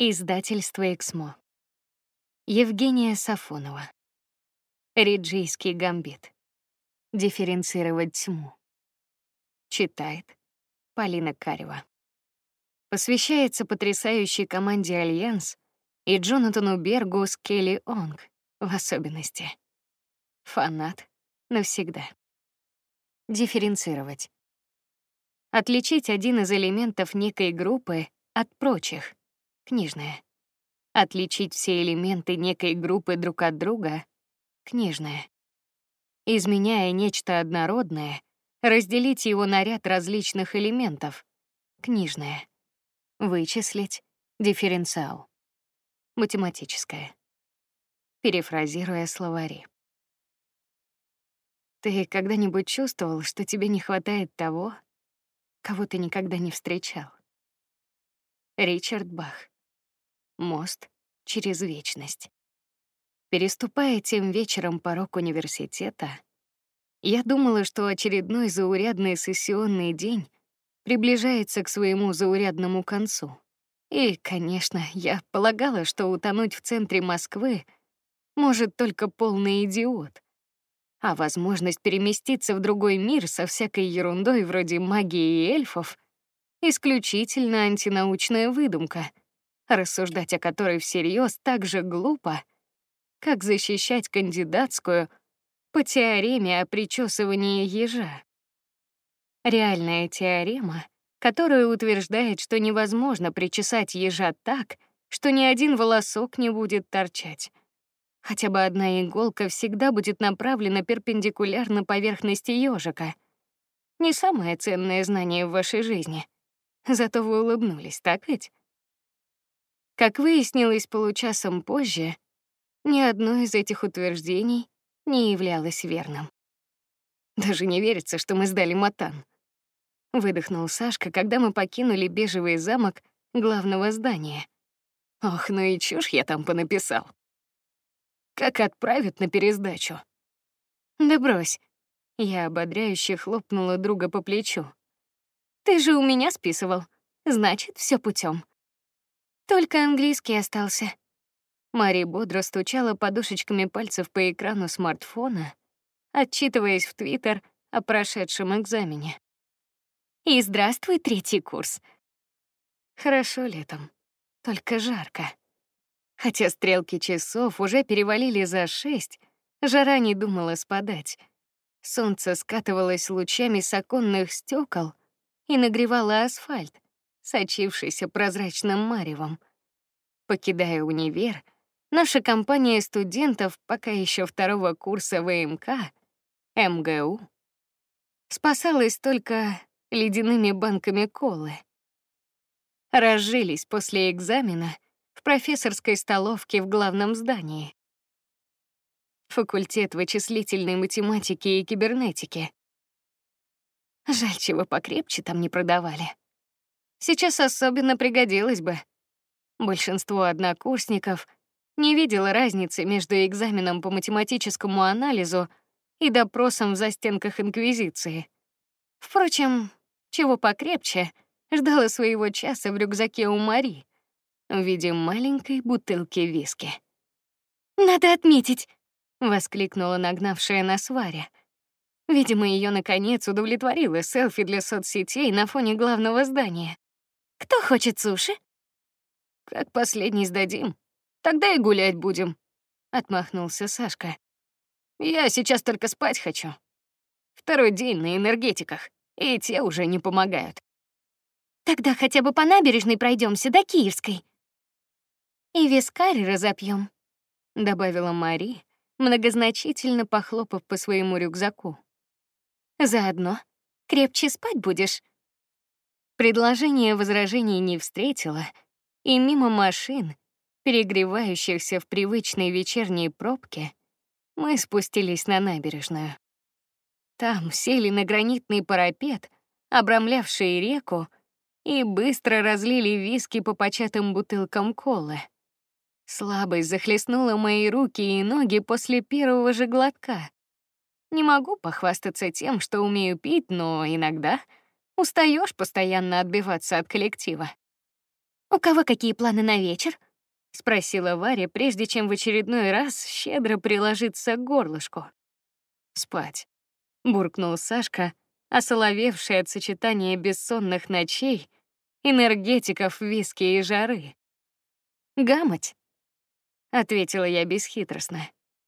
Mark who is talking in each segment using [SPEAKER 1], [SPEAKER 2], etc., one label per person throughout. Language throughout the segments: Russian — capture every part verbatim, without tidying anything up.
[SPEAKER 1] Издательство «Эксмо». Евгения Сафонова. Риджийский гамбит. Дифференцировать тьму. Читает Полина Карева. Посвящается потрясающей команде «Альянс» и Джонатану Бергу с Келли Онг в особенности. Фанат навсегда. Дифференцировать. Отличить один из элементов некой группы от прочих. Книжное. Отличить все элементы некой группы друг от друга. Книжное. Изменяя нечто однородное, разделить его на ряд различных элементов. Книжное. Вычислить дифференциал. Математическое. Перефразируя словари. Ты когда-нибудь чувствовал, что тебе не хватает того, кого ты никогда не встречал? Ричард Бах. Мост через вечность. Переступая тем вечером порог университета, я думала, что очередной заурядный сессионный день приближается к своему заурядному концу. И, конечно, я полагала, что утонуть в центре Москвы может только полный идиот. А возможность переместиться в другой мир со всякой ерундой вроде магии и эльфов — исключительно антинаучная выдумка, рассуждать о которой всерьез так же глупо, как защищать кандидатскую по теореме о причесывании ежа. Реальная теорема, которая утверждает, что невозможно причесать ежа так, что ни один волосок не будет торчать. Хотя бы одна иголка всегда будет направлена перпендикулярно поверхности ежика. Не самое ценное знание в вашей жизни. Зато вы улыбнулись, так ведь? Как выяснилось получасом позже, ни одно из этих утверждений не являлось верным. Даже не верится, что мы сдали матан. Выдохнул Сашка, когда мы покинули бежевый замок главного здания. Ох, ну и чушь я там понаписал. Как отправят на пересдачу? Да брось. Я ободряюще хлопнула друга по плечу. Ты же у меня списывал. Значит, все путем. Только английский остался. Мари бодро стучала подушечками пальцев по экрану смартфона, отчитываясь в Твиттер о прошедшем экзамене. И здравствуй, третий курс. Хорошо летом, только жарко. Хотя стрелки часов уже перевалили за шесть, жара не думала спадать. Солнце скатывалось лучами с оконных стекол и нагревало асфальт, сочившийся прозрачным маревом. Покидая универ, наша компания студентов пока еще второго курса ВМК, МГУ, спасалась только ледяными банками колы. Разжились после экзамена в профессорской столовке в главном здании. Факультет вычислительной математики и кибернетики. Жаль, чего покрепче там не продавали. Сейчас особенно пригодилось бы. Большинство однокурсников не видело разницы между экзаменом по математическому анализу и допросом в застенках инквизиции. Впрочем, чего покрепче ждала своего часа в рюкзаке у Мари в виде маленькой бутылки виски. «Надо отметить!» — воскликнула нагнавшая нас Варя. Видимо, ее наконец удовлетворило селфи для соцсетей на фоне главного здания. «Кто хочет суши?» «Как последний сдадим, тогда и гулять будем», — отмахнулся Сашка. «Я сейчас только спать хочу. Второй день на энергетиках, и те уже не помогают». «Тогда хотя бы по набережной пройдемся до Киевской. И вискарь разопьем», — добавила Мари, многозначительно похлопав по своему рюкзаку. «Заодно крепче спать будешь». Предложение возражений не встретило, и мимо машин, перегревающихся в привычной вечерней пробке, мы спустились на набережную. Там сели на гранитный парапет, обрамлявший реку, и быстро разлили виски по початым бутылкам колы. Слабость захлестнула мои руки и ноги после первого же глотка. Не могу похвастаться тем, что умею пить, но иногда устаешь постоянно отбиваться от коллектива. У кого какие планы на вечер? Спросила Варя, прежде чем в очередной раз щедро приложиться к горлышку. Спать, буркнул Сашка, осоловевший от сочетания бессонных ночей, энергетиков, виски и жары. Гамать, ответила я бесхитростно.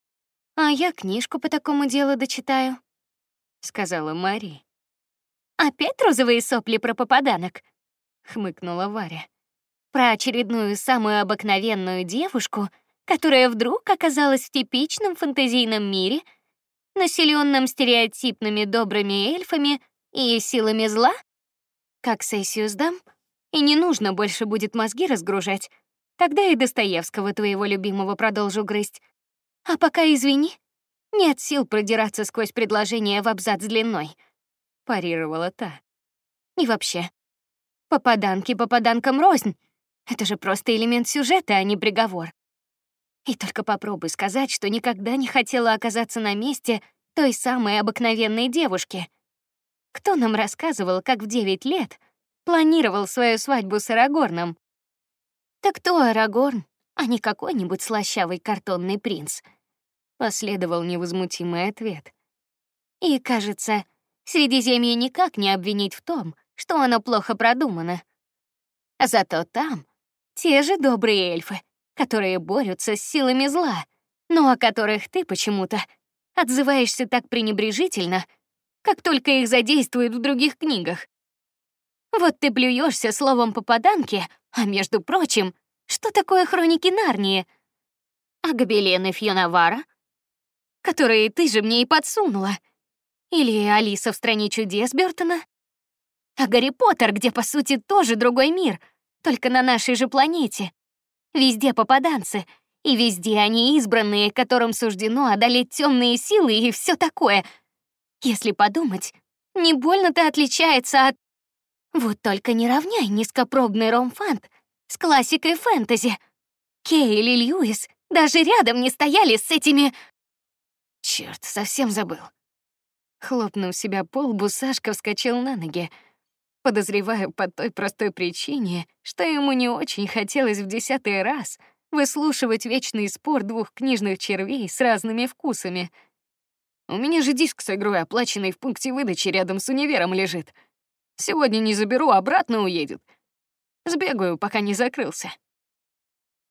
[SPEAKER 1] А я книжку по такому делу дочитаю, сказала Мари. Опять розовые сопли про попаданок? Хмыкнула Варя. Про очередную самую обыкновенную девушку, которая вдруг оказалась в типичном фэнтезийном мире, населенном стереотипными добрыми эльфами и силами зла? Как сессию сдам, и не нужно больше будет мозги разгружать, тогда и Достоевского твоего любимого продолжу грызть. А пока извини, нет сил продираться сквозь предложение в абзац длиной, парировала та. И вообще, попаданки попаданкам рознь. Это же просто элемент сюжета, а не приговор. И только попробуй сказать, что никогда не хотела оказаться на месте той самой обыкновенной девушки. Кто нам рассказывал, как в девять лет планировал свою свадьбу с Арагорном? Так кто Арагорн, а не какой-нибудь слащавый картонный принц? Последовал невозмутимый ответ. И, кажется, Средиземье никак не обвинить в том, что оно плохо продумано. А зато там те же добрые эльфы, которые борются с силами зла, но о которых ты почему-то отзываешься так пренебрежительно, как только их задействуют в других книгах. Вот ты плюешься словом попаданки, а между прочим, что такое хроники Нарнии? А гобелены Фьонавара, которые ты же мне и подсунула? Или Алиса в стране чудес Бёртона? А Гарри Поттер, где, по сути, тоже другой мир, только на нашей же планете. Везде попаданцы, и везде они избранные, которым суждено одолеть темные силы и все такое. Если подумать, не больно-то отличается от... Вот только не равняй низкопробный ромфант с классикой фэнтези. Кейл и Льюис даже рядом не стояли с этими... Черт, совсем забыл. Хлопнув себя по лбу, Сашка вскочил на ноги. Подозреваю, по той простой причине, что ему не очень хотелось в десятый раз выслушивать вечный спор двух книжных червей с разными вкусами. У меня же диск с игрой, оплаченный в пункте выдачи рядом с универом, лежит. Сегодня не заберу, обратно уедет. Сбегаю, пока не закрылся.